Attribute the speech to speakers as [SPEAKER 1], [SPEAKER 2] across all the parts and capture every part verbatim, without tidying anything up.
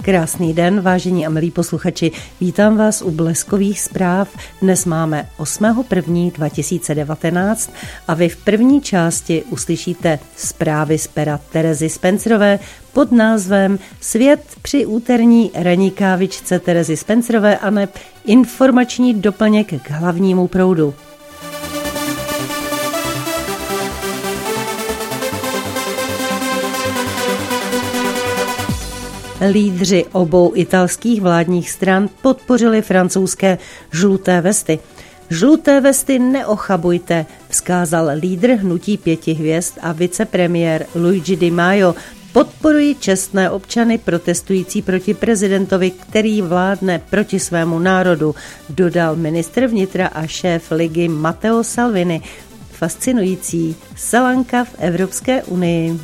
[SPEAKER 1] Krásný den, vážení a milí posluchači. Vítám vás u Bleskových zpráv. Dnes máme osmého prvního dva tisíce devatenáct a vy v první části uslyšíte zprávy z pera Terezy Spencerové pod názvem Svět při úterní ranní kávičce Terezy Spencerové a neb informační doplněk k hlavnímu proudu. Lídři obou italských vládních stran podpořili francouzské žluté vesty. Žluté vesty neochabujte, vzkázal lídr hnutí pěti hvězd a vicepremiér Luigi Di Maio. Podporují čestné občany protestující proti prezidentovi, který vládne proti svému národu, dodal ministr vnitra a šéf ligy Matteo Salvini. Fascinující selanka v Evropské unii.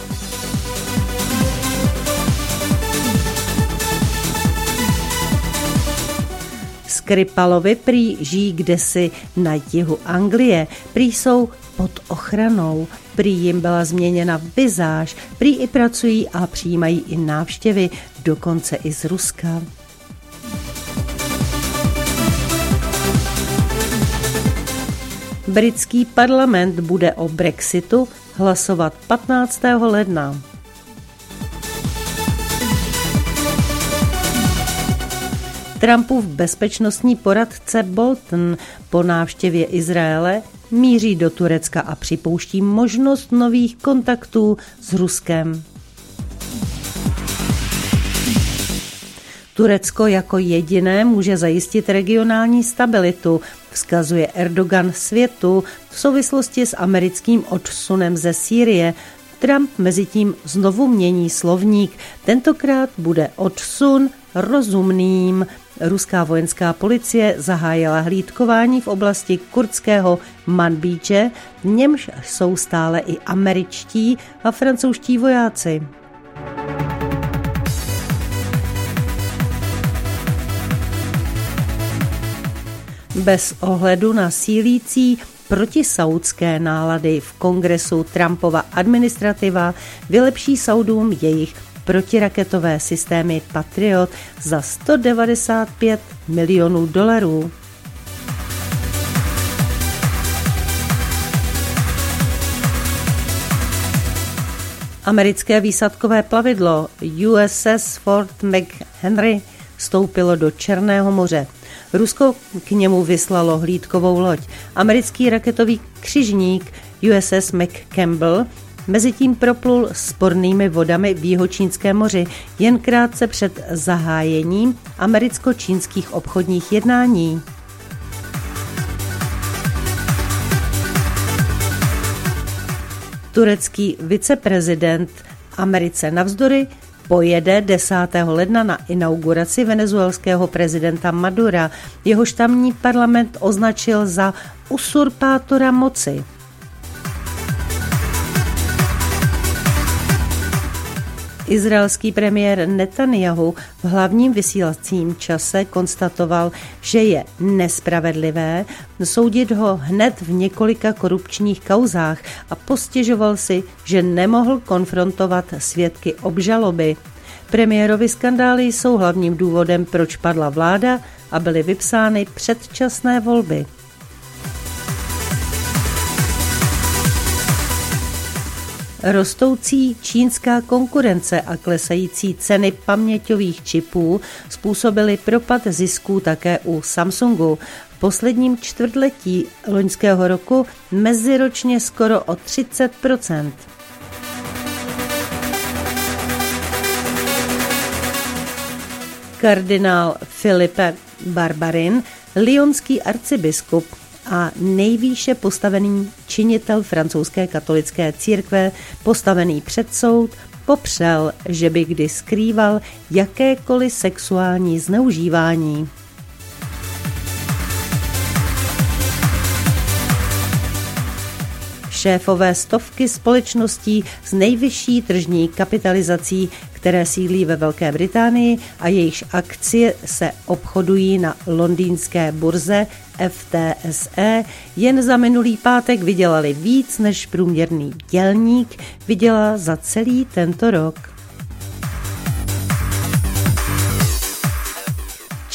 [SPEAKER 1] Skripalovi prý žijí kdesi na jihu Anglie, prý jsou pod ochranou, prý jim byla změněna vizáž, prý i pracují a přijímají i návštěvy, dokonce i z Ruska. Britský parlament bude o Brexitu hlasovat patnáctého ledna. Trumpův bezpečnostní poradce Bolton po návštěvě Izraele míří do Turecka a připouští možnost nových kontaktů s Ruskem. Turecko jako jediné může zajistit regionální stabilitu, vzkazuje Erdogan světu v souvislosti s americkým odsunem ze Sýrie. Trump mezitím znovu mění slovník, tentokrát bude odsun rozumným. Ruská vojenská policie zahájila hlídkování v oblasti kurdského Manbíče, v němž jsou stále i američtí a francouzští vojáci. Bez ohledu na sílící protisaudské nálady v kongresu Trumpova administrativa vylepší Saudům jejich protiraketové systémy Patriot za sto devadesát pět milionů dolarů. Americké výsadkové plavidlo U S S Fort McHenry vstoupilo do Černého moře. Rusko k němu vyslalo hlídkovou loď. Americký raketový křižník U S S McCampbell mezitím proplul spornými vodami v Jihočínském moři jen krátce před zahájením americko-čínských obchodních jednání. Turecký viceprezident Americe navzdory pojede desátého ledna na inauguraci venezuelského prezidenta Madura. Jehož tamní parlament označil za usurpátora moci. Izraelský premiér Netanjahu v hlavním vysílacím čase konstatoval, že je nespravedlivé soudit ho hned v několika korupčních kauzách a postěžoval si, že nemohl konfrontovat svědky obžaloby. Premiérovy skandály jsou hlavním důvodem, proč padla vláda a byly vypsány předčasné volby. Rostoucí čínská konkurence a klesající ceny paměťových čipů způsobily propad zisků také u Samsungu. V posledním čtvrtletí loňského roku meziročně skoro o třicet procent. Kardinál Philippe Barbarin, lyonský arcibiskup a nejvýše postavený činitel francouzské katolické církve, postavený před soud, popřel, že by kdy skrýval jakékoliv sexuální zneužívání. Šéfové stovky společností s nejvyšší tržní kapitalizací, které sídlí ve Velké Británii a jejichž akcie se obchodují na londýnské burze F T S E, jen za minulý pátek vydělali víc než průměrný dělník vydělá za celý tento rok.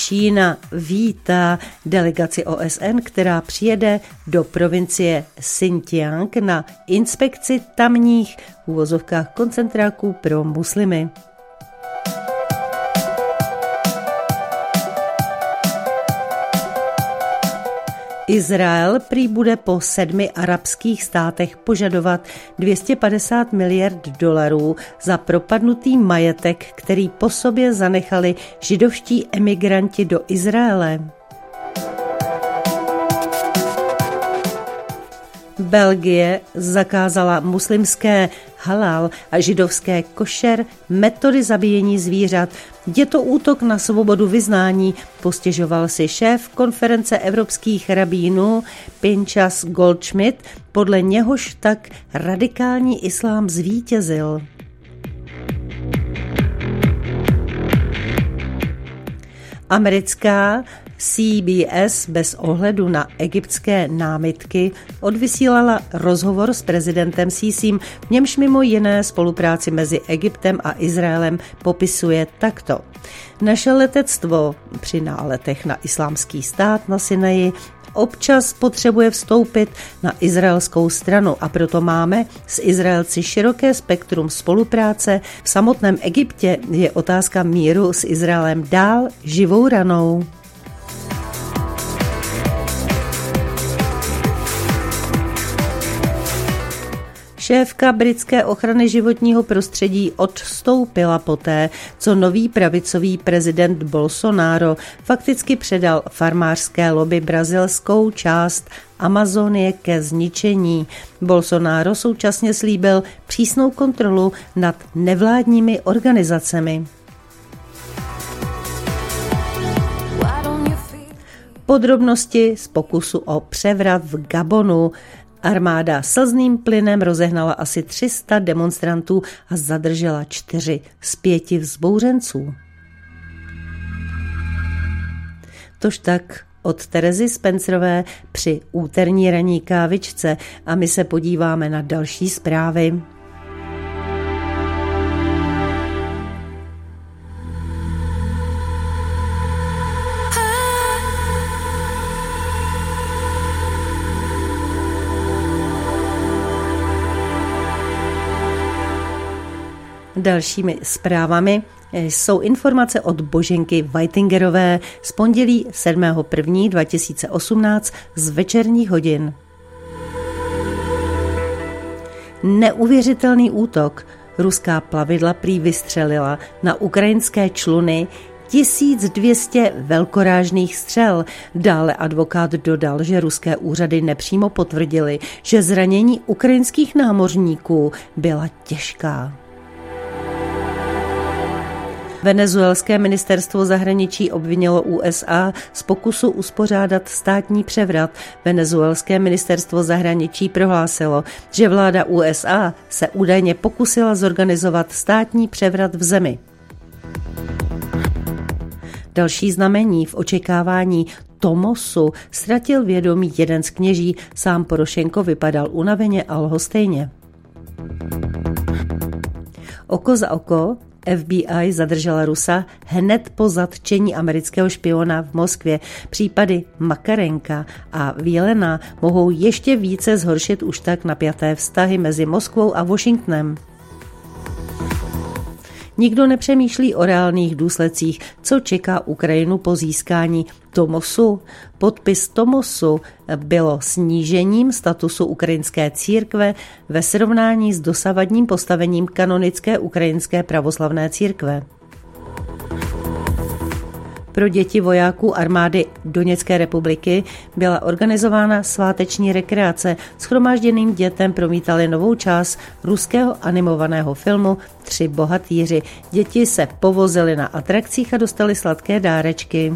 [SPEAKER 1] Čína vítá delegaci O S N, která přijede do provincie Xinjiang na inspekci tamních v uvozovkách koncentráků pro muslimy. Izrael prý bude po sedmi arabských státech požadovat dvě stě padesát miliard dolarů za propadnutý majetek, který po sobě zanechali židovští emigranti do Izraele. Belgie zakázala muslimské halal a židovské košer metody zabíjení zvířat. Je to útok na svobodu vyznání, postěžoval si šéf konference evropských rabínů Pinchas Goldschmidt, podle něhož tak radikální islám zvítězil. Americká C B S bez ohledu na egyptské námitky odvysílala rozhovor s prezidentem Sísím, v němž mimo jiné spolupráci mezi Egyptem a Izraelem popisuje takto. Naše letectvo při náletech na islámský stát na Sinaji občas potřebuje vstoupit na izraelskou stranu a proto máme s Izraelci široké spektrum spolupráce. V samotném Egyptě je otázka míru s Izraelem dál živou ranou. Šéfka britské ochrany životního prostředí odstoupila poté, co nový pravicový prezident Bolsonaro fakticky předal farmářské lobby brazilskou část Amazonie ke zničení. Bolsonaro současně slíbil přísnou kontrolu nad nevládními organizacemi. Podrobnosti z pokusu o převrat v Gabonu. Armáda slzným plynem rozehnala asi tři sta demonstrantů a zadržela čtyři z pěti vzbouřenců. Tož tak od Terezy Spencerové při úterní ranní kávičce a my se podíváme na další zprávy. Dalšími zprávami jsou informace od Boženky Whitingerové z pondělí sedmého prvního dva tisíce osmnáct z večerních hodin. Neuvěřitelný útok. Ruská plavidla prý vystřelila na ukrajinské čluny tisíc dvě stě velkorážných střel. Dále advokát dodal, že ruské úřady nepřímo potvrdili, že zranění ukrajinských námořníků byla těžká. Venezuelské ministerstvo zahraničí obvinilo U S A z pokusu uspořádat státní převrat. Venezuelské ministerstvo zahraničí prohlásilo, že vláda U S A se údajně pokusila zorganizovat státní převrat v zemi. Další znamení v očekávání Tomosu ztratil vědomí jeden z kněží, sám Porošenko vypadal unaveně a lhostejně. Oko za oko. F B I zadržela Rusa hned po zatčení amerického špiona v Moskvě. Případy Makarenka a Vílena mohou ještě více zhoršit už tak napjaté vztahy mezi Moskvou a Washingtonem. Nikdo nepřemýšlí o reálných důsledcích, co čeká Ukrajinu po získání Tomosu. Podpis Tomosu bylo snížením statusu ukrajinské církve ve srovnání s dosavadním postavením kanonické ukrajinské pravoslavné církve. Pro děti vojáků armády Doněcké republiky byla organizována sváteční rekreace. Shromážděným dětem promítali novou část ruského animovaného filmu Tři bohatýři. Děti se povozily na atrakcích a dostali sladké dárečky.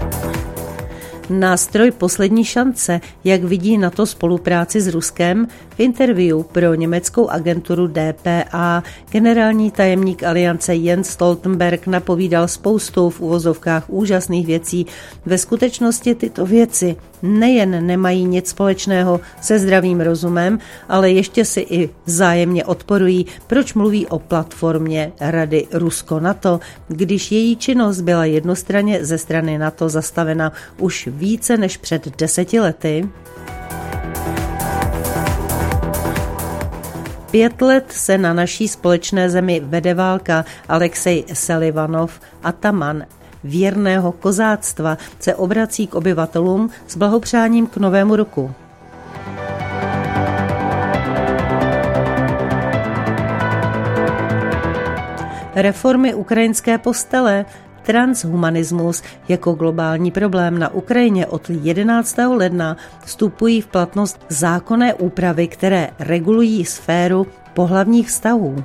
[SPEAKER 1] Nástroj poslední šance, jak vidí NATO spolupráci s Ruskem, V interview pro německou agenturu D P A generální tajemník aliance Jens Stoltenberg napovídal spoustu v uvozovkách úžasných věcí. Ve skutečnosti tyto věci nejen nemají nic společného se zdravým rozumem, ale ještě si i vzájemně odporují. Proč mluví o platformě Rady Rusko-NATO, když její činnost byla jednostranně ze strany NATO zastavena už více než před deseti lety? Pět let se na naší společné zemi vede válka. Alexej Selivanov, ataman věrného kozáctva, se obrací k obyvatelům s blahopřáním k novému roku. Reformy ukrajinské postele, transhumanismus jako globální problém na Ukrajině od jedenáctého ledna vstupují v platnost zákonné úpravy, které regulují sféru pohlavních vztahů.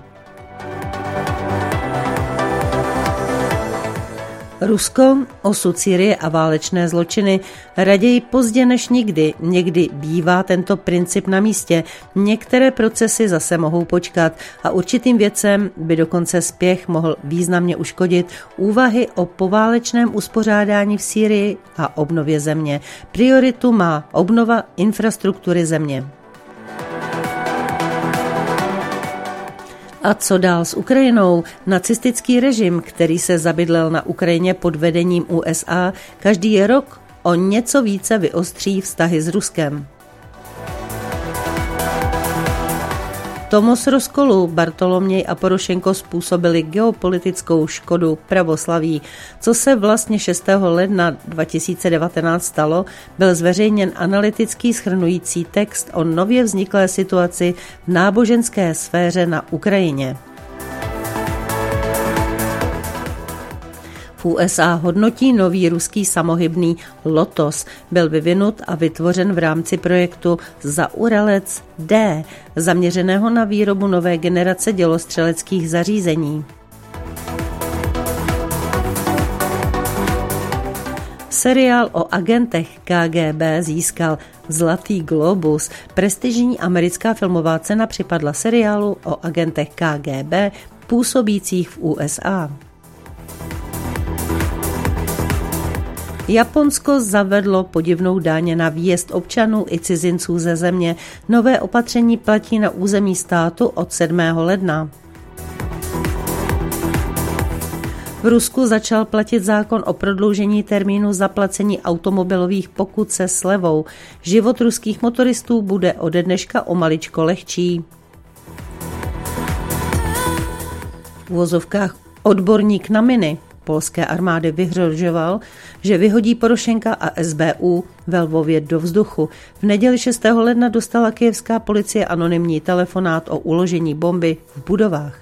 [SPEAKER 1] Rusko, osud Sýrie a válečné zločiny, raději pozdě než nikdy. Někdy bývá tento princip na místě, některé procesy zase mohou počkat a určitým věcem by dokonce spěch mohl významně uškodit úvahy o poválečném uspořádání v Sýrii a obnově země. Prioritu má obnova infrastruktury země. A co dál s Ukrajinou? Nacistický režim, který se zabydlel na Ukrajině pod vedením U S A, každý rok o něco více vyostří vztahy s Ruskem. Tomos rozkolu Bartoloměj a Porošenko způsobili geopolitickou škodu pravoslaví. Co se vlastně šestého ledna dva tisíce devatenáct stalo, byl zveřejněn analytický shrnující text o nově vzniklé situaci v náboženské sféře na Ukrajině. V U S A hodnotí nový ruský samohybný Lotos. Byl vyvinut a vytvořen v rámci projektu Zauralec D, zaměřeného na výrobu nové generace dělostřeleckých zařízení. Seriál o agentech K G B získal Zlatý globus. Prestižní americká filmová cena připadla seriálu o agentech K G B působících v U S A. Japonsko zavedlo podivnou daň na výjezd občanů i cizinců ze země. Nové opatření platí na území státu od sedmého ledna. V Rusku začal platit zákon o prodloužení termínu zaplacení automobilových pokut se slevou. Život ruských motoristů bude ode dneška o maličko lehčí. V uvozovkách odborník na miny polské armády vyhrožoval, že vyhodí Porošenka a S B U ve Lvově do vzduchu. V neděli šestého ledna dostala kyjevská policie anonymní telefonát o uložení bomby v budovách.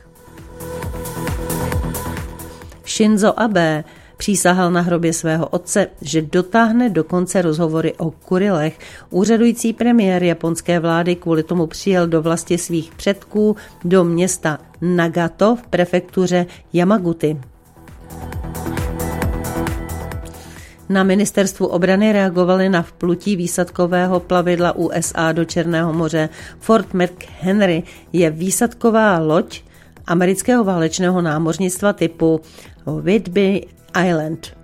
[SPEAKER 1] Shinzo Abe přísahal na hrobě svého otce, že dotáhne do konce rozhovory o Kurilech. Úřadující premiér japonské vlády kvůli tomu přijel do vlasti svých předků do města Nagato v prefektuře Yamaguti. Na ministerstvu obrany reagovali na vplutí výsadkového plavidla U S A do Černého moře. Fort McHenry je výsadková loď amerického válečného námořnictva typu Whidbey Island.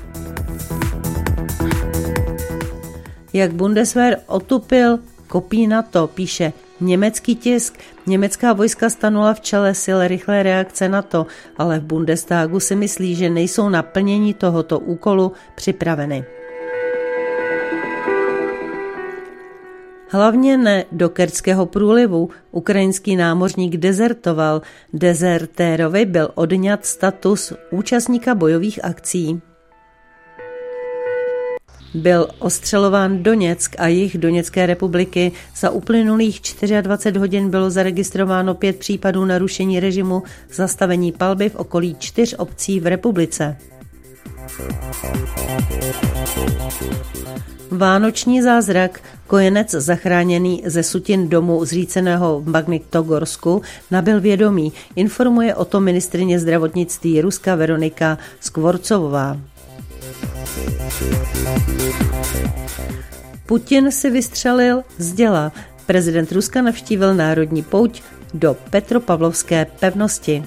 [SPEAKER 1] Jak Bundeswehr otupil kopí NATO, píše německý tisk. Německá vojska stanula v čele sil rychlé reakce NATO, ale v Bundestagu si myslí, že nejsou na plnění tohoto úkolu připraveny. Hlavně ne do Kerčského průlivu. Ukrajinský námořník dezertoval. Dezertérovi byl odňat status účastníka bojových akcí. Byl ostřelován Doněck a jih Doněcké republiky. Za uplynulých dvacet čtyři hodin bylo zaregistrováno pět případů narušení režimu zastavení palby v okolí čtyř obcí v republice. Vánoční zázrak. Kojenec zachráněný ze sutin domu zříceného v Magnitogorsku nabyl vědomí. Informuje o tom ministryně zdravotnictví Ruska Veronika Skvorcovová. Putin si vystřelil z děla. Prezident Ruska navštívil národní pouť do Petropavlovské pevnosti.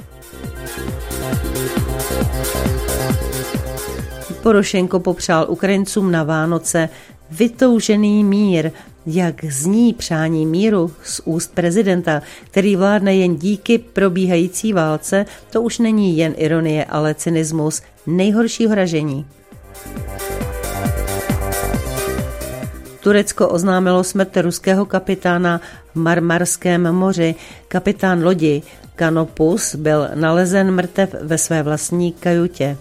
[SPEAKER 1] Porošenko popřál Ukrajincům na Vánoce vytoužený mír. Jak zní přání míru z úst prezidenta, který vládne jen díky probíhající válce, to už není jen ironie, ale cynismus nejhoršího ražení. Turecko oznámilo smrt ruského kapitána v Marmarském moři. Kapitán lodi Kanopus byl nalezen mrtev ve své vlastní kajutě.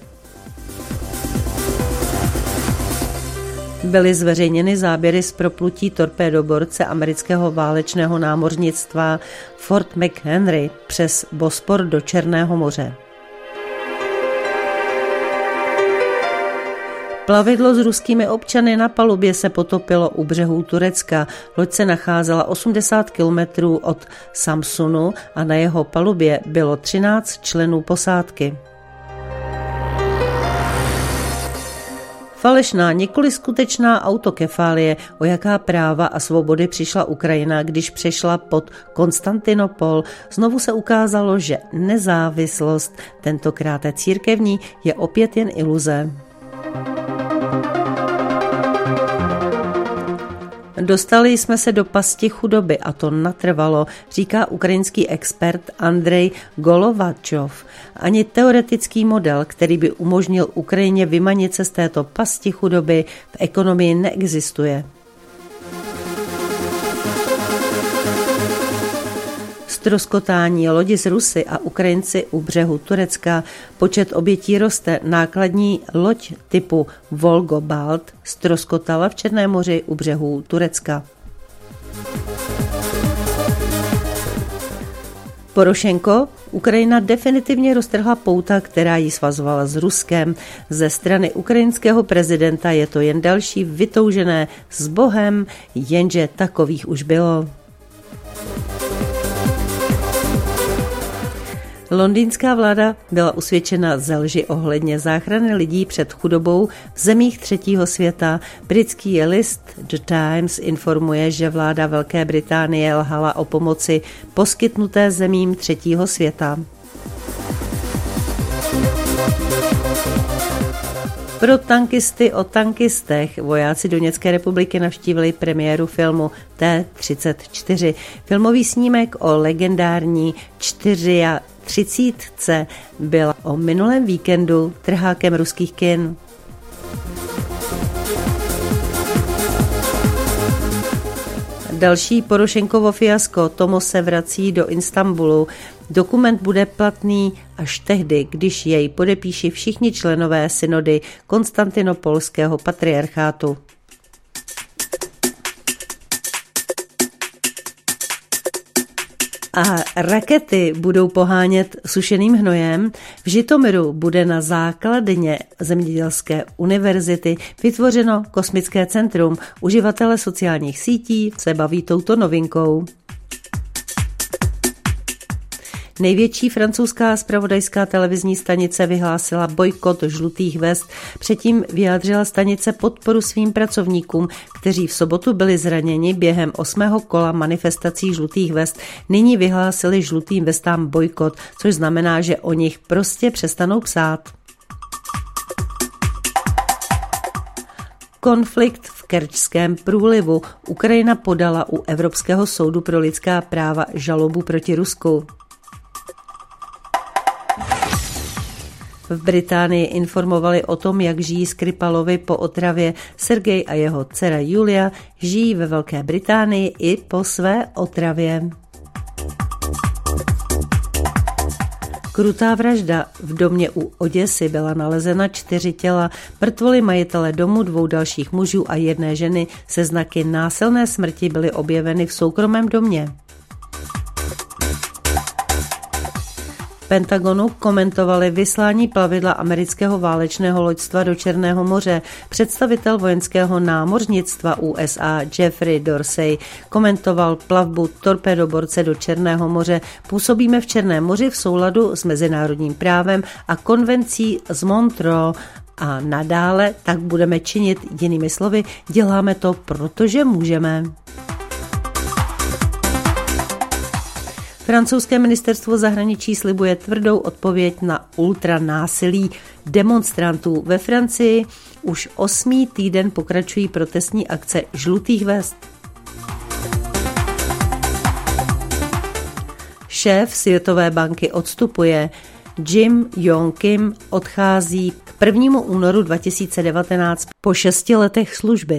[SPEAKER 1] Byly zveřejněny záběry z proplutí torpédoborce amerického válečného námořnictva Fort McHenry přes Bospor do Černého moře. Plavidlo s ruskými občany na palubě se potopilo u břehů Turecka. Loď se nacházela osmdesát kilometrů od Samsunu a na jeho palubě bylo třináct členů posádky. Falešná, nikoli skutečná autokefálie, o jaká práva a svobody přišla Ukrajina, když přešla pod Konstantinopol. Znovu se ukázalo, že nezávislost, tentokrát církevní, je opět jen iluze. Dostali jsme se do pasti chudoby a to natrvalo, říká ukrajinský expert Andrej Golovačov. Ani teoretický model, který by umožnil Ukrajině vymanit se z této pasti chudoby, v ekonomii neexistuje. Ztroskotání lodi z Rusy a Ukrajinci u břehu Turecka, počet obětí roste, nákladní loď typu Volgobalt ztroskotala v Černém moři u břehu Turecka. Porošenko, Ukrajina definitivně roztrhla pouta, která ji svazovala s Ruskem. Ze strany ukrajinského prezidenta je to jen další vytoužené s Bohem, jenže takových už bylo. Londýnská vláda byla usvědčena ze lži ohledně záchrany lidí před chudobou v zemích třetího světa. Britský list The Times informuje, že vláda Velké Británie lhala o pomoci poskytnuté zemím třetího světa. Pro tankisty o tankistech vojáci Doněcké republiky navštívili premiéru filmu T třicet čtyři. Filmový snímek o legendární čtyřicítce byl o minulém víkendu trhákem ruských kin. Další Porošenkovo fiasko, Tomo se vrací do Istanbulu. Dokument bude platný až tehdy, když jej podepíší všichni členové synody Konstantinopolského patriarchátu. A rakety budou pohánět sušeným hnojem. V Žitomiru bude na základně Zemědělské univerzity vytvořeno kosmické centrum. Uživatelé sociálních sítí se baví touto novinkou. Největší francouzská zpravodajská televizní stanice vyhlásila bojkot žlutých vest. Předtím vyjádřila stanice podporu svým pracovníkům, kteří v sobotu byli zraněni během osmého kola manifestací žlutých vest. Nyní vyhlásili žlutým vestám bojkot, což znamená, že o nich prostě přestanou psát. Konflikt v Kerčském průlivu. Ukrajina podala u Evropského soudu pro lidská práva žalobu proti Rusku. V Británii informovali o tom, jak žijí Skripalovi po otravě. Sergej a jeho dcera Julia žijí ve Velké Británii i po své otravě. Krutá vražda. V domě u Oděsy byla nalezena čtyři těla. Mrtvoly majitele domu, dvou dalších mužů a jedné ženy se znaky násilné smrti byly objeveny v soukromém domě. V Pentagonu komentovali vyslání plavidla amerického válečného loďstva do Černého moře. Představitel vojenského námořnictva U S A Jeffrey Dorsey komentoval plavbu torpédoborce do Černého moře. Působíme v Černém moři v souladu s mezinárodním právem a konvencí z Montreux a nadále tak budeme činit. Jinými slovy, děláme to, protože můžeme. Francouzské ministerstvo zahraničí slibuje tvrdou odpověď na ultranásilí demonstrantů. Ve Francii už osmý týden pokračují protestní akce žlutých vest. Šéf Světové banky odstupuje. Jim Yong Kim odchází k prvnímu únoru dva tisíce devatenáct po šesti letech služby.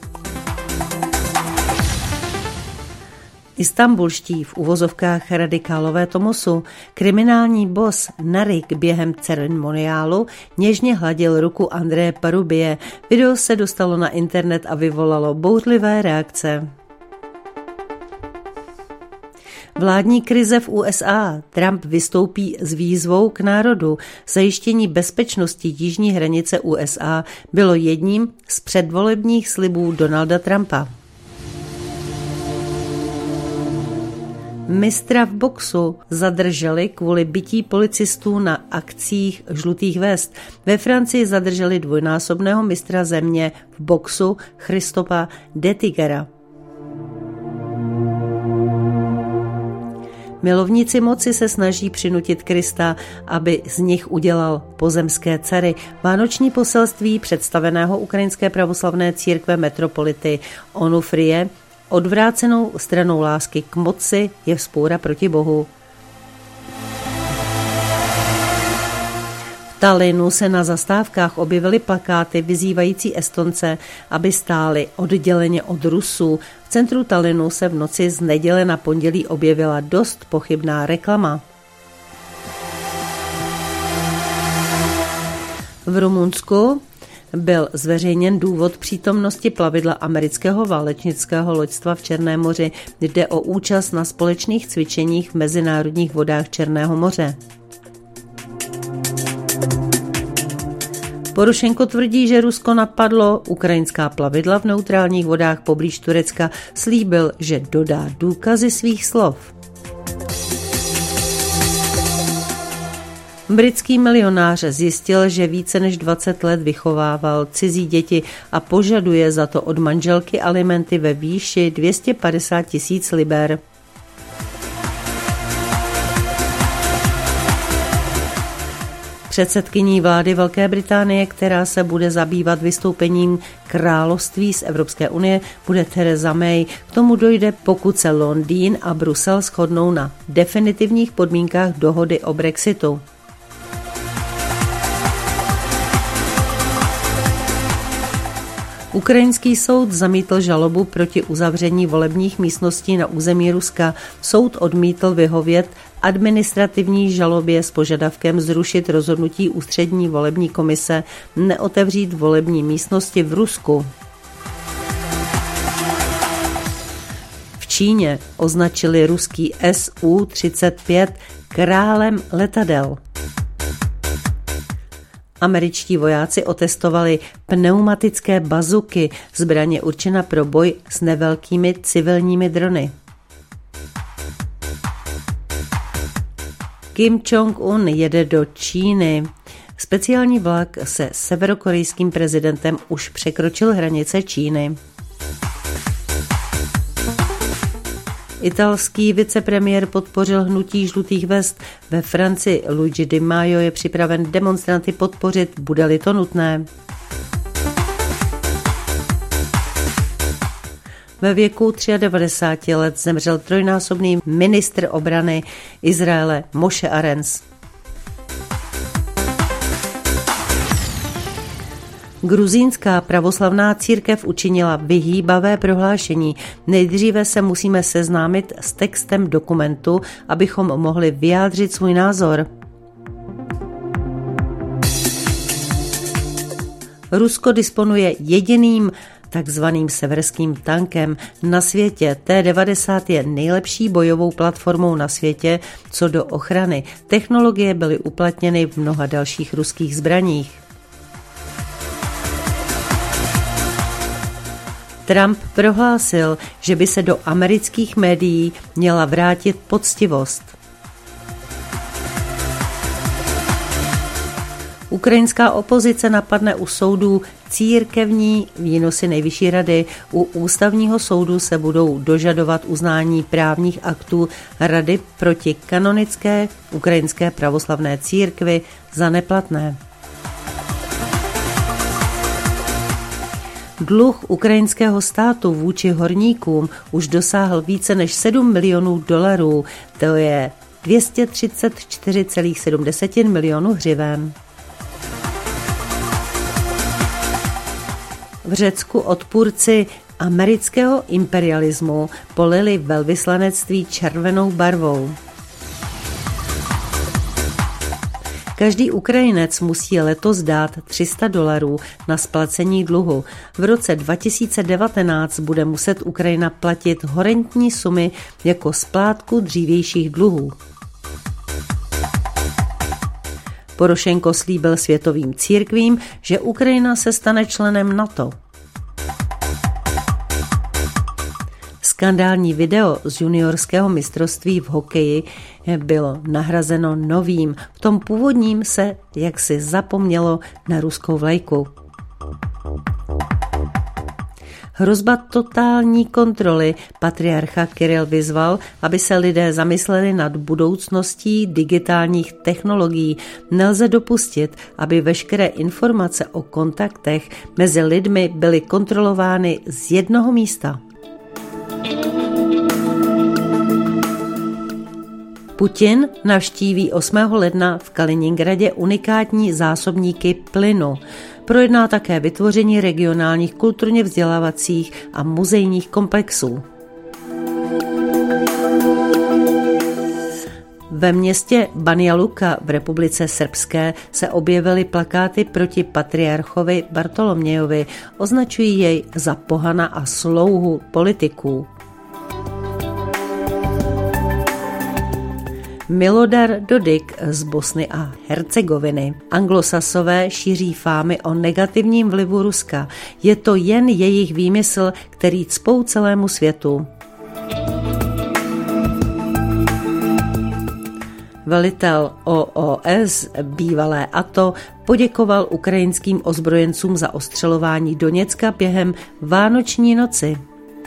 [SPEAKER 1] Istanbulští v uvozovkách radikálové Tomosu kriminální boss Narik během ceremoniálu něžně hladil ruku Andreje Parubie. Video se dostalo na internet a vyvolalo bouřlivé reakce. Vládní krize v U S A. Trump vystoupí s výzvou k národu. Zajištění bezpečnosti jižní hranice U S A bylo jedním z předvolebních slibů Donalda Trumpa. Mistra v boxu zadrželi kvůli bití policistů na akcích žlutých vest. Ve Francii zadrželi dvojnásobného mistra země v boxu Christopa Detigera. Milovníci moci se snaží přinutit Krista, aby z nich udělal pozemské dcery. Vánoční poselství představeného ukrajinské pravoslavné církve metropolity Onufrie odvrácenou stranou lásky k moci je vzpoura proti Bohu. V Tallinnu se na zastávkách objevily plakáty vyzývající Estonce, aby stáli odděleně od Rusů. V centru Tallinnu se v noci z neděle na pondělí objevila dost pochybná reklama. V Rumunsku byl zveřejněn důvod přítomnosti plavidla amerického válečnického loďstva v Černém moři. Jde o účast na společných cvičeních v mezinárodních vodách Černého moře. Porošenko tvrdí, že Rusko napadlo ukrajinská plavidla v neutrálních vodách poblíž Turecka. Slíbil, že dodá důkazy svých slov. Britský milionář zjistil, že více než dvacet let vychovával cizí děti a požaduje za to od manželky alimenty ve výši dvě stě padesát tisíc liber. Předsedkyní vlády Velké Británie, která se bude zabývat vystoupením království z Evropské unie, bude Theresa May. K tomu dojde, pokud se Londýn a Brusel shodnou na definitivních podmínkách dohody o Brexitu. Ukrajinský soud zamítl žalobu proti uzavření volebních místností na území Ruska. Soud odmítl vyhovět administrativní žalobě s požadavkem zrušit rozhodnutí ústřední volební komise neotevřít volební místnosti v Rusku. V Číně označili ruský S U třicet pět králem letadel. Američtí vojáci otestovali pneumatické bazuky, zbraně určená pro boj s nevelkými civilními drony. Kim Jong-un jede do Číny. Speciální vlak se severokorejským prezidentem už překročil hranice Číny. Italský vicepremiér podpořil hnutí žlutých vest. Ve Francii Luigi Di Maio je připraven demonstranty podpořit, bude-li to nutné. Ve věku devadesát tři let zemřel trojnásobný ministr obrany Izraele Moshe Arens. Gruzínská pravoslavná církev učinila vyhýbavé prohlášení. Nejdříve se musíme seznámit s textem dokumentu, abychom mohli vyjádřit svůj názor. Rusko disponuje jediným takzvaným severským tankem na světě. T devadesát je nejlepší bojovou platformou na světě co do ochrany. Technologie byly uplatněny v mnoha dalších ruských zbraních. Trump prohlásil, že by se do amerických médií měla vrátit poctivost. Ukrajinská opozice napadne u soudů církevní výnosy Nejvyšší rady. U ústavního soudu se budou dožadovat uznání právních aktů Rady proti kanonické ukrajinské pravoslavné církvi za neplatné. Dluh ukrajinského státu vůči horníkům už dosáhl více než sedm milionů dolarů, to je dvě stě třicet čtyři celá sedm milionů hřiven. V Řecku odpůrci amerického imperialismu polili velvyslanectví červenou barvou. Každý Ukrajinec musí letos dát tři sta dolarů na splacení dluhu. V roce dva tisíce devatenáct bude muset Ukrajina platit horentní sumy jako splátku dřívějších dluhů. Porošenko slíbil světovým církvím, že Ukrajina se stane členem NATO. Skandální video z juniorského mistrovství v hokeji bylo nahrazeno novým. V tom původním se jaksi zapomnělo na ruskou vlajku. Hrozba totální kontroly. Patriarcha Kiril vyzval, aby se lidé zamysleli nad budoucností digitálních technologií. Nelze dopustit, aby veškeré informace o kontaktech mezi lidmi byly kontrolovány z jednoho místa. Putin navštíví osmého ledna v Kaliningradě unikátní zásobníky plynu. Projedná také vytvoření regionálních kulturně vzdělávacích a muzejních komplexů. Ve městě Banja Luka v Republice Srbské se objevily plakáty proti patriarchovi Bartolomějovi. Označují jej za pohana a slouhu politiků. Milodar Dodik z Bosny a Hercegoviny. Anglosasové šíří fámy o negativním vlivu Ruska. Je to jen jejich výmysl, který cpou celému světu. Velitel O O S, bývalé A T O, poděkoval ukrajinským ozbrojencům za ostřelování Doněcka během vánoční noci.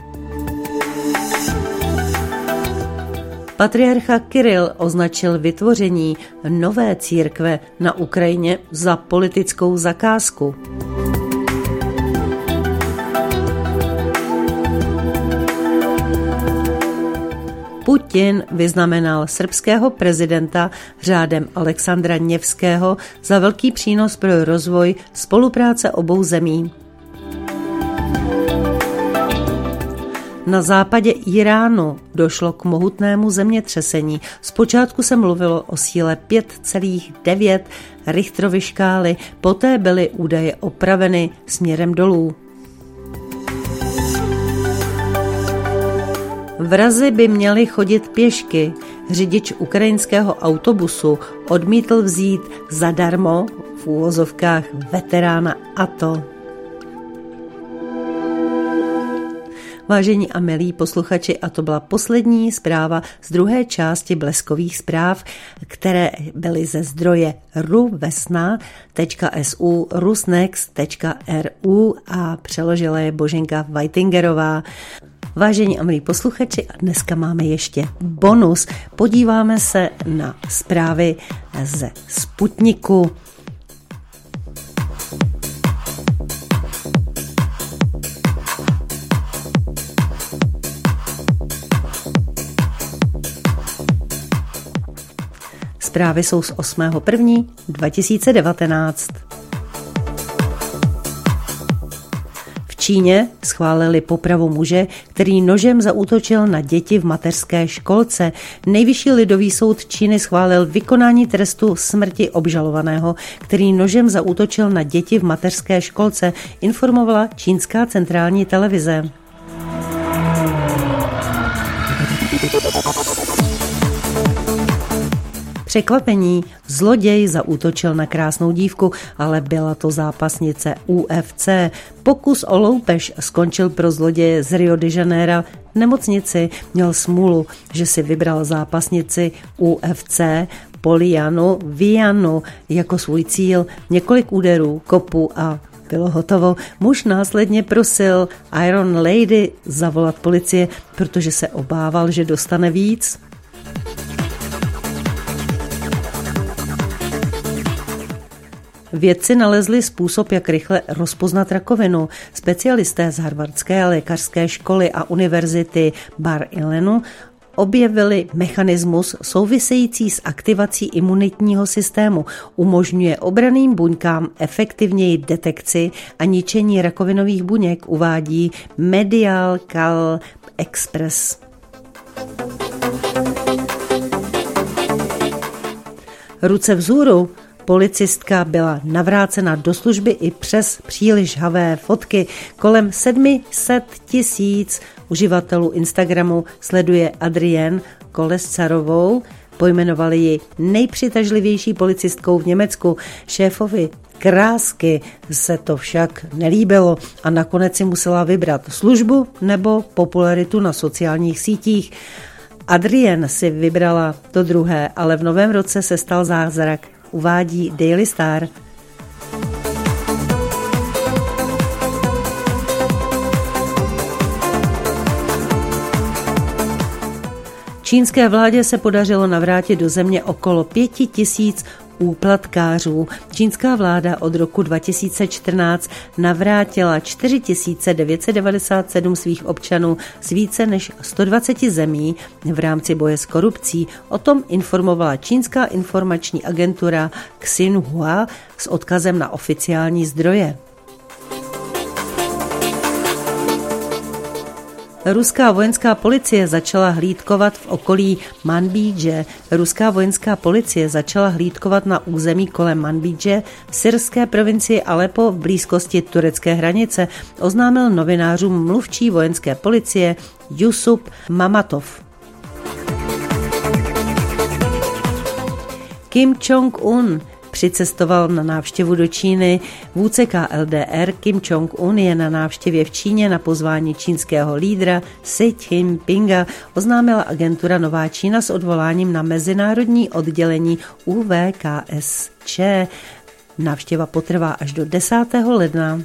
[SPEAKER 1] Patriarcha Kiril označil vytvoření nové církve na Ukrajině za politickou zakázku. Putin vyznamenal srbského prezidenta řádem Alexandra Něvského za velký přínos pro rozvoj spolupráce obou zemí. Na západě Iránu došlo k mohutnému zemětřesení. Zpočátku se mluvilo o síle pět celá devět Richterovy škály, poté byly údaje opraveny směrem dolů. Vrazi by měli chodit pěšky. Řidič ukrajinského autobusu odmítl vzít zadarmo v úvozovkách veterána A T O. Vážení a milí posluchači, a to byla poslední zpráva z druhé části Bleskových zpráv, které byly ze zdroje ruvesna tečka es u, rusnext tečka er u a přeložila je Boženka Vajtingerová. Vážení a milí posluchači, a dneska máme ještě bonus. Podíváme se na zprávy ze Sputniku. Zprávy jsou z osmého prvního dva tisíce devatenáct. V Číně schválili popravu muže, který nožem zaútočil na děti v mateřské školce. Nejvyšší lidový soud Číny schválil vykonání trestu smrti obžalovaného, který nožem zaútočil na děti v mateřské školce, informovala čínská centrální televize. Překvapení, zloděj zaútočil na krásnou dívku, ale byla to zápasnice U F C. Pokus o loupež skončil pro zloděje z Rio de Janeiro v nemocnici. Měl smůlu, že si vybral zápasnici U F C. Polianu Vianu jako svůj cíl, několik úderů, kopů a bylo hotovo. Muž následně prosil Iron Lady zavolat policie, protože se obával, že dostane víc. Vědci nalezli způsob, jak rychle rozpoznat rakovinu. Specialisté z Harvardské lékařské školy a univerzity Bar-Ilanu objevili mechanismus související s aktivací imunitního systému. Umožňuje obranným buňkám efektivněji detekci a ničení rakovinových buněk, uvádí Medical Express. Ruce vzhůru. Policistka byla navrácena do služby i přes příliš havé fotky. Kolem sedm set tisíc uživatelů Instagramu sleduje Adrienne Kolescarovou. Pojmenovali ji nejpřitažlivější policistkou v Německu. Šéfovi Krásky se to však nelíbilo a nakonec si musela vybrat službu nebo popularitu na sociálních sítích. Adrienne si vybrala to druhé, ale v novém roce se stal zázrak, uvádí Daily Star. Čínské vládě se podařilo navrátit do země okolo pěti tisíc úplatkářů. Čínská vláda od roku dva tisíce čtrnáct navrátila čtyři tisíce devět set devadesát sedm svých občanů z více než sto dvacet zemí v rámci boje s korupcí. O tom informovala čínská informační agentura Xinhua s odkazem na oficiální zdroje. Ruská vojenská policie začala hlídkovat v okolí Manbidže. Ruská vojenská policie začala hlídkovat na území kolem Manbidže v syrské provincii Alepo v blízkosti turecké hranice, oznámil novinářům mluvčí vojenské policie Yusuf Mamatov. Kim Jong-un přicestoval na návštěvu do Číny. Vůdce K L D R Kim Jong-un je na návštěvě v Číně na pozvání čínského lídra Xi Jinpinga, oznámila agentura Nová Čína s odvoláním na mezinárodní oddělení U V K S Č. Návštěva potrvá až do desátého ledna.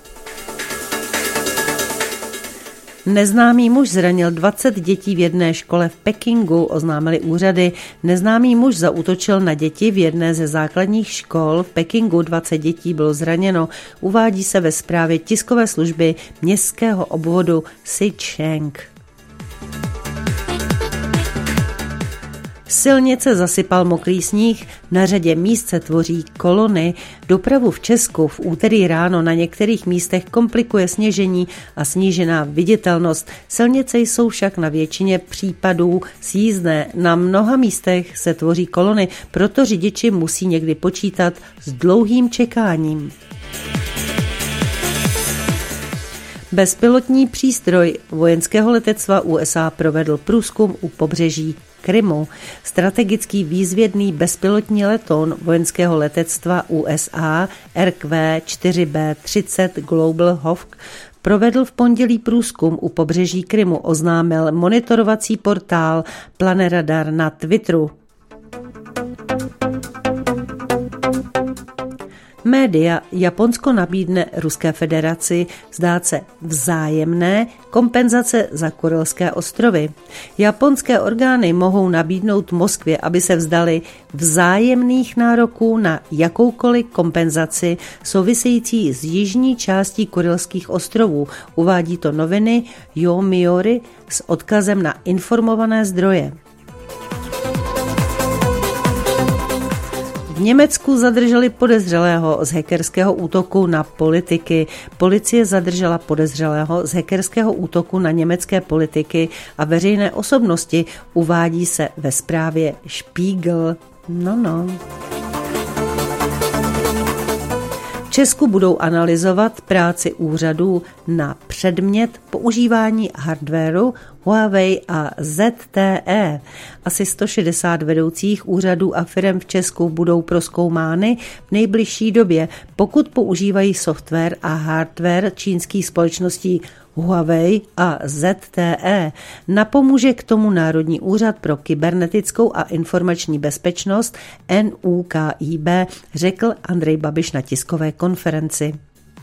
[SPEAKER 1] Neznámý muž zranil dvacet dětí v jedné škole v Pekingu, oznámili úřady. Neznámý muž zaútočil na děti v jedné ze základních škol v Pekingu. dvacet dětí bylo zraněno. Uvádí se ve zprávě tiskové služby městského obvodu Sicheng. Silnice zasypal mokrý sníh, na řadě míst se tvoří kolony. Dopravu v Česku v úterý ráno na některých místech komplikuje sněžení a snížená viditelnost. Silnice jsou však na většině případů sjízdné. Na mnoha místech se tvoří kolony, proto řidiči musí někdy počítat s dlouhým čekáním. Bezpilotní přístroj vojenského letectva U S A provedl průzkum u pobřeží Krymu. Strategický výzvědný bezpilotní letoun vojenského letectva U S A R Q čtyři B třicet Global Hawk provedl v pondělí průzkum u pobřeží Krymu, oznámil monitorovací portál Planeradar na Twitteru. Média Japonsko nabídne Ruské federaci zdát se vzájemné kompenzace za Kurilské ostrovy. Japonské orgány mohou nabídnout Moskvě, aby se vzdali vzájemných nároků na jakoukoliv kompenzaci související s jižní částí Kurilských ostrovů. Uvádí to noviny Yomiuri s odkazem na informované zdroje. V Německu zadrželi podezřelého z hackerského útoku na politiky. Policie zadržela podezřelého z hackerského útoku na německé politiky a veřejné osobnosti, uvádí se ve zprávě Spiegel. No, no. V Česku budou analyzovat práci úřadů na předmět používání hardwaru Huawei a Z T E. Asi sto šedesát vedoucích úřadů a firem v Česku budou prozkoumány v nejbližší době, pokud používají software a hardware čínských společností Huawei a Z T E. Napomůže k tomu Národní úřad pro kybernetickou a informační bezpečnost N U K I B, řekl Andrej Babiš na tiskové konferenci.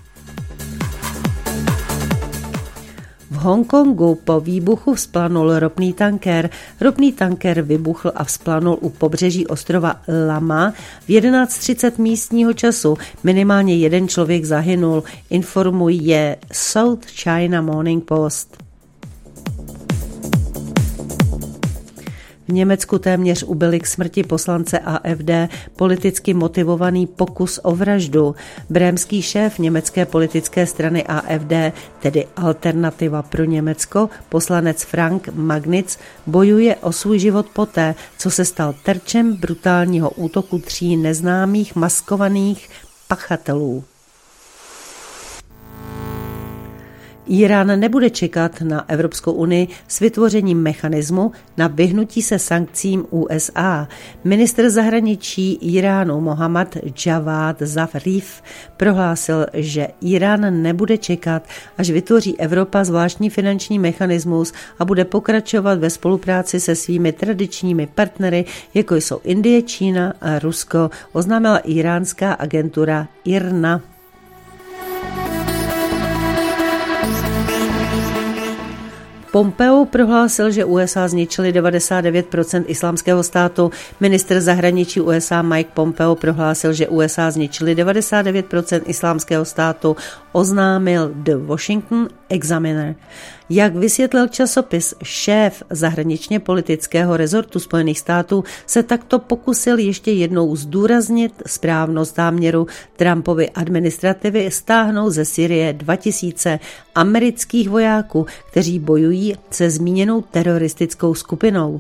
[SPEAKER 1] V Hongkongu po výbuchu vzplanul ropný tanker. Ropný tanker vybuchl a vzplanul u pobřeží ostrova Lama v jedenáct třicet místního času. Minimálně jeden člověk zahynul, informuje South China Morning Post. V Německu téměř ubyli k smrti poslance A F D politicky motivovaný pokus o vraždu. Brémský šéf německé politické strany A F D, tedy Alternativa pro Německo, poslanec Frank Magnitz, bojuje o svůj život poté, co se stal terčem brutálního útoku tří neznámých maskovaných pachatelů. Írán nebude čekat na Evropskou unii s vytvořením mechanismu na vyhnutí se sankcím U S A. Ministr zahraničí Íránu Mohammad Javad Zarif prohlásil, že Írán nebude čekat, až vytvoří Evropa zvláštní finanční mechanismus a bude pokračovat ve spolupráci se svými tradičními partnery, jako jsou Indie, Čína a Rusko, oznámila íránská agentura I R N A. Pompeo prohlásil, že U S A zničili devadesát devět procent islámského státu. Ministr zahraničí U S A Mike Pompeo prohlásil, že U S A zničili devadesát devět procent islámského státu, oznámil The Washington Examiner. Jak vysvětlil časopis, šéf zahraničně politického rezortu Spojených států se takto pokusil ještě jednou zdůraznit správnost záměru Trumpovy administrativy stáhnout ze Sýrie dva tisíce amerických vojáků, kteří bojují se zmíněnou teroristickou skupinou.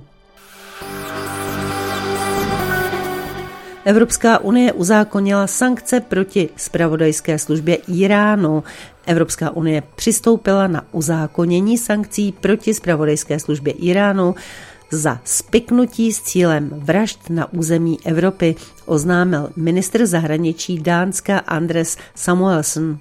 [SPEAKER 1] Evropská unie uzákonila sankce proti zpravodajské službě Íránu. Evropská unie přistoupila na uzákonění sankcí proti zpravodajské službě Íránu za spiknutí s cílem vražd na území Evropy, oznámil ministr zahraničí Dánska Anders Samuelsen.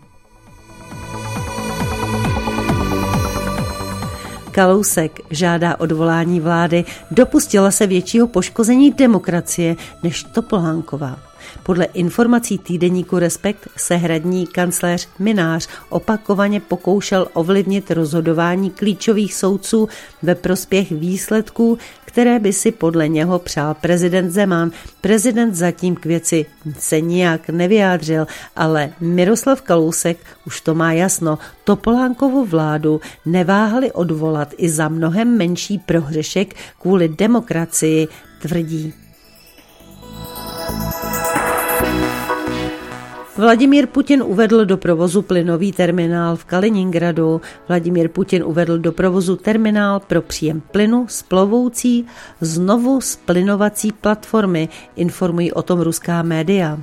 [SPEAKER 1] Kalousek žádá odvolání vlády, dopustila se většího poškození demokracie než Topolánková. Podle informací týdeníku Respekt se hradní kancléř Mynář opakovaně pokoušel ovlivnit rozhodování klíčových soudců ve prospěch výsledků, které by si podle něho přál prezident Zeman. Prezident zatím k věci se nijak nevyjádřil, ale Miroslav Kalousek už to má jasno. Topolánkovu vládu neváhali odvolat i za mnohem menší prohřešek kvůli demokracii, tvrdí. Vladimír Putin uvedl do provozu plynový terminál v Kaliningradu. Vladimír Putin uvedl do provozu terminál pro příjem plynu z plovoucí znovu splynovací platformy, informují o tom ruská média.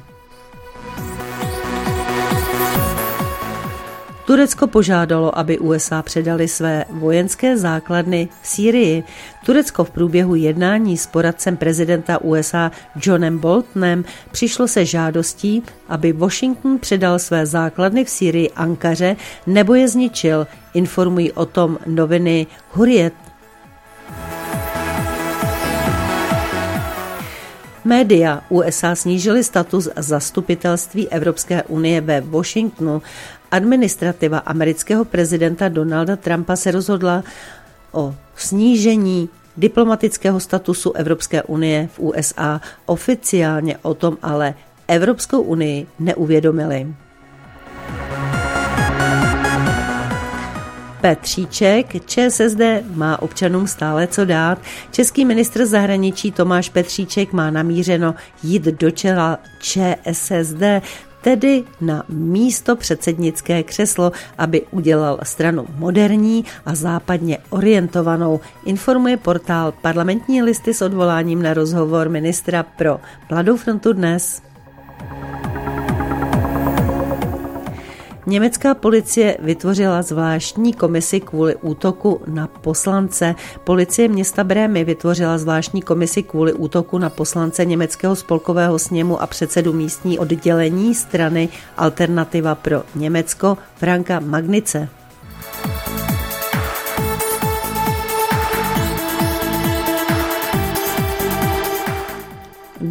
[SPEAKER 1] Turecko požádalo, aby U S A předali své vojenské základny v Sýrii. Turecko v průběhu jednání s poradcem prezidenta U S A Johnem Boltonem přišlo se žádostí, aby Washington předal své základny v Sýrii Ankaře nebo je zničil, informují o tom noviny Hurriyet. Média U S A snížily status zastupitelství Evropské unie ve Washingtonu. Administrativa amerického prezidenta Donalda Trumpa se rozhodla o snížení diplomatického statusu Evropské unie v U S A. Oficiálně o tom ale Evropskou unii neuvědomili. Petříček, Č S S D má občanům stále co dát. Český ministr zahraničí Tomáš Petříček má namířeno jít do čela Č S S D, tedy na místo předsednické křeslo, aby udělal stranu moderní a západně orientovanou, informuje portál Parlamentní listy s odvoláním na rozhovor ministra pro Mladou frontu Dnes. Německá policie vytvořila zvláštní komisi kvůli útoku na poslance. Policie města Brémy vytvořila zvláštní komisi kvůli útoku na poslance německého spolkového sněmu a předsedu místní oddělení strany Alternativa pro Německo Franka Magnitze.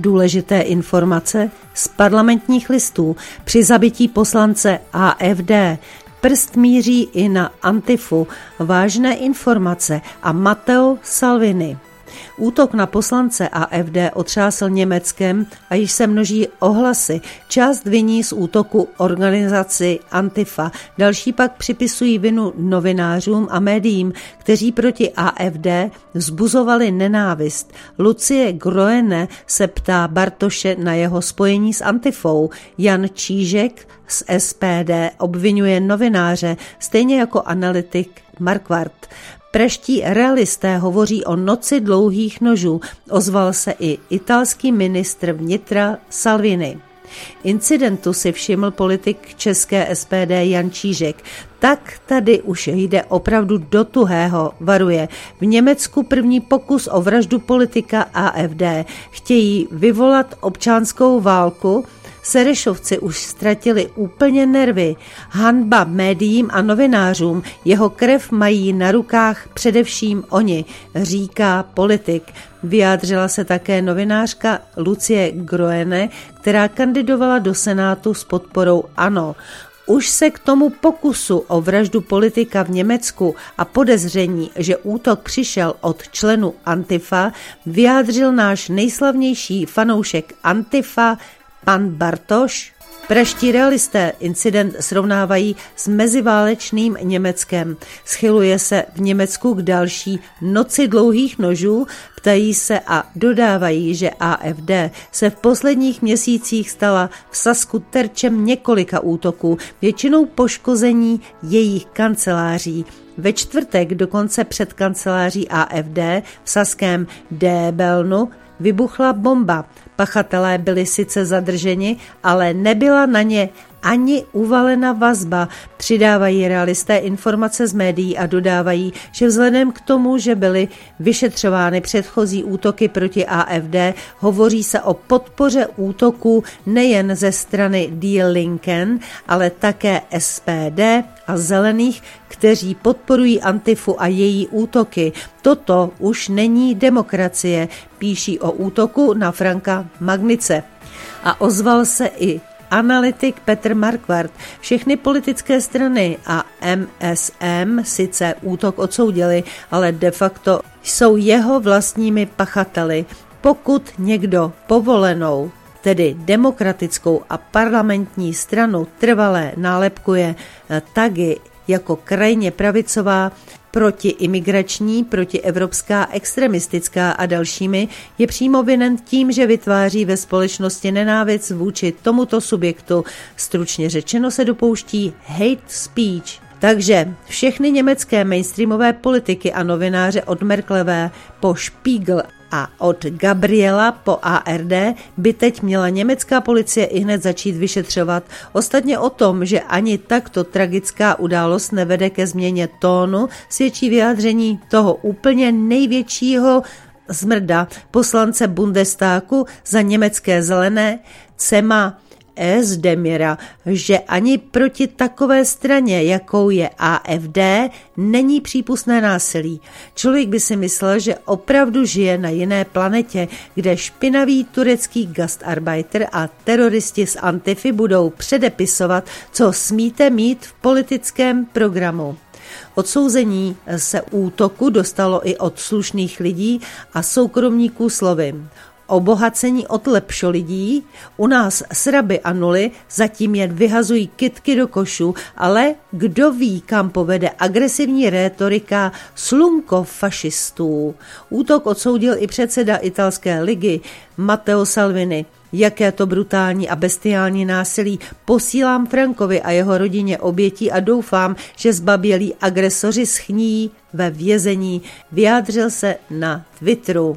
[SPEAKER 1] důležité informace z parlamentních listů při zabití poslance A F D. Prst míří i na Antifu, vážné informace a Matteo Salvini. Útok na poslance A F D otřásl Německem a již se množí ohlasy. Část viní z útoku organizaci Antifa, další pak připisují vinu novinářům a médiím, kteří proti A F D vzbuzovali nenávist. Lucie Groene se ptá Bartoše na jeho spojení s Antifou. Jan Čížek z S P D obvinuje novináře, stejně jako analytik Marquardt. Praští realisté hovoří o noci dlouhých nožů, ozval se i italský ministr vnitra Salvini. Incidentu si všiml politik české S P D Jan Čížek. Tak tady už jde opravdu do tuhého, varuje. V Německu první pokus o vraždu politika A F D. Chtějí vyvolat občanskou válku. Serešovci už ztratili úplně nervy. Hanba médiím a novinářům, jeho krev mají na rukách především oni, říká politik. Vyjádřila se také novinářka Lucie Groene, která kandidovala do Senátu s podporou ANO. Už se k tomu pokusu o vraždu politika v Německu a podezření, že útok přišel od členů Antifa, vyjádřil náš nejslavnější fanoušek Antifa pan Bartoš. Praští realisté incident srovnávají s meziválečným Německem. Schyluje se v Německu k další noci dlouhých nožů, ptají se a dodávají, že A F D se v posledních měsících stala v Sasku terčem několika útoků, většinou poškození jejich kanceláří. Ve čtvrtek dokonce před kanceláří A F D v saském Débelnu vybuchla bomba. Pachatelé byli sice zadrženi, ale nebyla na ně ani uvalena vazba. Přidávají realisté informace z médií a dodávají, že vzhledem k tomu, že byly vyšetřovány předchozí útoky proti A F D, hovoří se o podpoře útoků nejen ze strany Die Linken, ale také S P D a Zelených, kteří podporují Antifu a její útoky. Toto už není demokracie, píší o útoku na Franka Magnice. A ozval se i analytik Petr Marquardt. Všechny politické strany a M S M sice útok odsoudili, ale de facto jsou jeho vlastními pachateli. Pokud někdo povolenou, tedy demokratickou a parlamentní stranu trvalé nálepkuje tagy jako krajně pravicová, protiimigrační, protievropská, extremistická a dalšími, je přímo vinen tím, že vytváří ve společnosti nenávist vůči tomuto subjektu. Stručně řečeno se dopouští hate speech. Takže všechny německé mainstreamové politiky a novináře od Merkelové po Spiegel a od Gabriela po A R D by teď měla německá policie ihned začít vyšetřovat. Ostatně o tom, že ani takto tragická událost nevede ke změně tónu, svědčí vyjádření toho úplně největšího zmrda poslance Bundestagu za německé zelené Cema Özdemira, že ani proti takové straně, jakou je A F D, není přípustné násilí. Člověk by si myslel, že opravdu žije na jiné planetě, kde špinavý turecký gastarbeiter a teroristi z Antify budou předepisovat, co smíte mít v politickém programu. Odsouzení se útoku dostalo i od slušných lidí a soukromníků slovy. Obohacení od lepšolidí, u nás sraby a nuly zatím jen vyhazují kytky do košu, ale kdo ví, kam povede agresivní rétorika slunko fašistů. Útok odsoudil i předseda italské ligy Matteo Salvini. Jaké to brutální a bestiální násilí. Posílám Frankovi a jeho rodině obětí a doufám, že zbabělí agresoři schníjí ve vězení, vyjádřil se na Twitteru.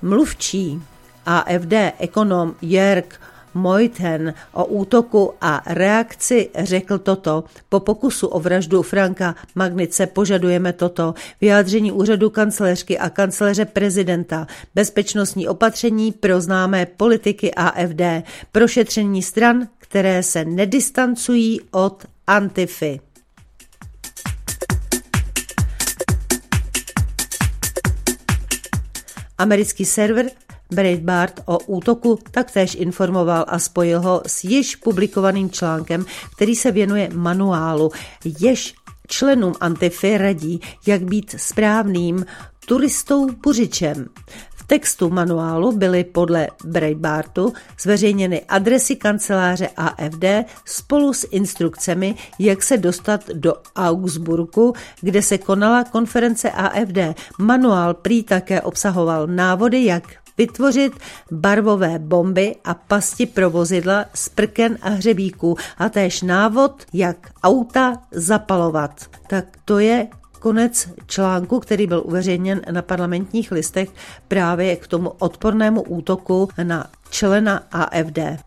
[SPEAKER 1] Mluvčí A F D ekonom Jörg Meuthen o útoku a reakci řekl toto. Po pokusu o vraždu Franka Magnice požadujeme toto. Vyjádření úřadu kancléřky a kancléře prezidenta. Bezpečnostní opatření pro známé politiky A F D. Prošetření stran, které se nedistancují od Antify. Americký server Breitbart o útoku taktéž informoval a spojil ho s již publikovaným článkem, který se věnuje manuálu, jež členům Antify radí, jak být správným turistou buřičem. V textu manuálu byly podle Breitbartu zveřejněny adresy kanceláře A F D spolu s instrukcemi, jak se dostat do Augsburgu, kde se konala konference A F D. Manuál prý také obsahoval návody, jak vytvořit barvové bomby a pasti pro vozidla z prken a hřebíků a též návod, jak auta zapalovat. Tak to je konec článku, který byl uveřejněn na Parlamentních listech právě k tomu odpornému útoku na člena A F D.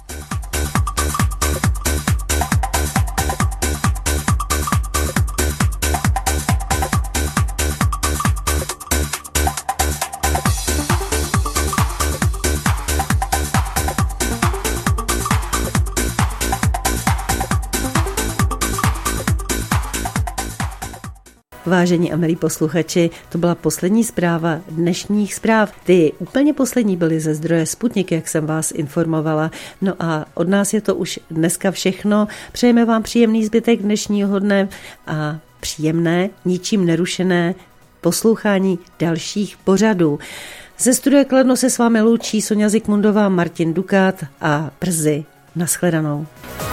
[SPEAKER 1] Vážení a milí posluchači, to byla poslední zpráva dnešních zpráv. Ty úplně poslední byly ze zdroje Sputnik, jak jsem vás informovala. No a od nás je to už dneska všechno. Přejeme vám příjemný zbytek dnešního dne a příjemné, ničím nerušené poslouchání dalších pořadů. Ze studia Kladno se s vámi loučí Soňa Zikmundová, Martin Dukát a brzy nashledanou.